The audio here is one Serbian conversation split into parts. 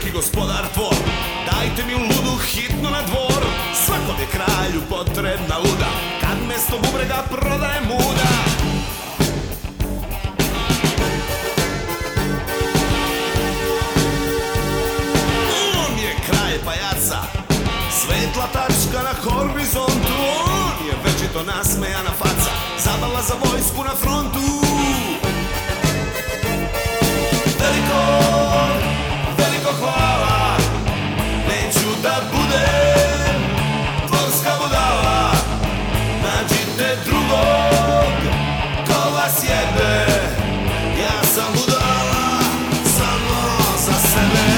veliki gospodar tvor. Dajte mi ludu hitno na dvor, svakom je kralju potrebna luda, kad mesto bubrega prodaje muda. On je kralj pajaca, svetla tačka na horizontu. On je večito nasmejana faca, zabava za vojsku na frontu. Veliko hvala, neću da budem dvorska budala. Nađite drugog ko vas jebe, ja sam budala samo za sebe.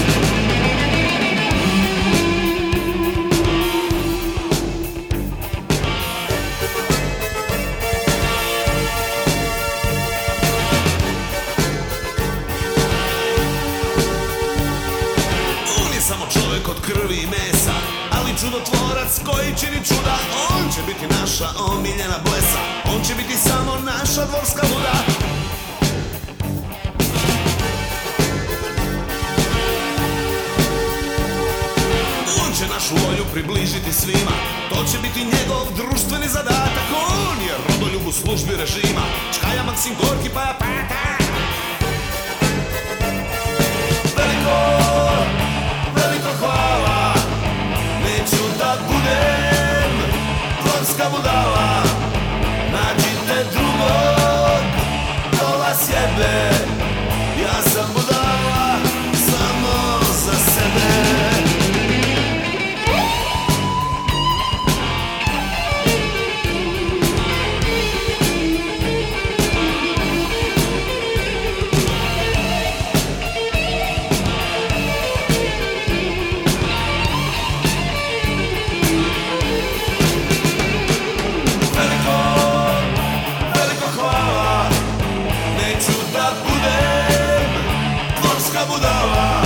Samo čovek od krvi i mesa, ali čudotvorac koji čini čuda. On će biti naša omiljena blesa, on će biti samo naša dvorska luda. On će našu volju približiti svima, to će biti njegov društveni zadatak. On je rodoljub u službi režima, Čkaja, Maksim Gorki pa ja Pata. Veliko hvala, neću da budem dvorska budala. Nađite drugog ko vas jebe, ja sam budala samo za sebe. Budala.